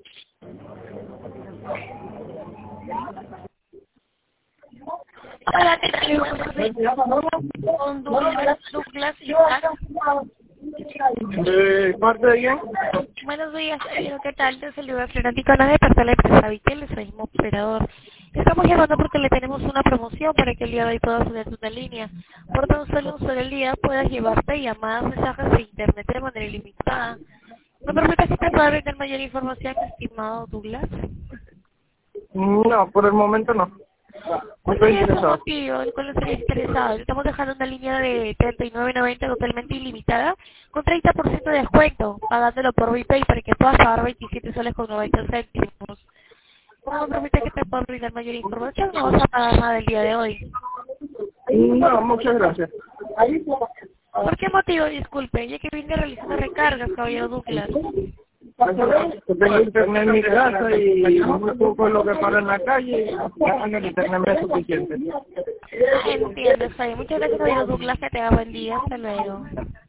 Hola, ¿qué tal? Con Douglas Isaac. ¿De parte de quién? Buenos días, ¿qué tal? Te saluda Floranticona de parte de la empresa Vitel, soy mismo operador. Estamos llamando porque le tenemos una promoción para que el día de hoy puedas tener una línea. Por tan solo un solo día puedas llevarte llamadas, mensajes de internet de manera ilimitada. ¿Me permites que te pueda brindar mayor información, estimado Douglas? No, por el momento no. No ¿Cuál estoy sería su interesado. motivo? ¿El cual estaría interesado? Estamos dejando una línea de 39.90 totalmente ilimitada con 30% de descuento, pagándolo por VPay para que puedas pagar 27 soles con 90 céntimos. ¿Cómo me permite que te pueda brindar mayor información? No vas a pagar nada el día de hoy. No, muchas gracias. ¿Por qué motivo? Disculpe, ya que vine realizando recargas, caballero Douglas. Que tengo internet en mi casa y muy poco es lo que pago en la calle y ya con el internet me es suficiente. Entiendo, está bien. Muchas gracias, caballero Douglas, que te haga buen día. Hasta luego.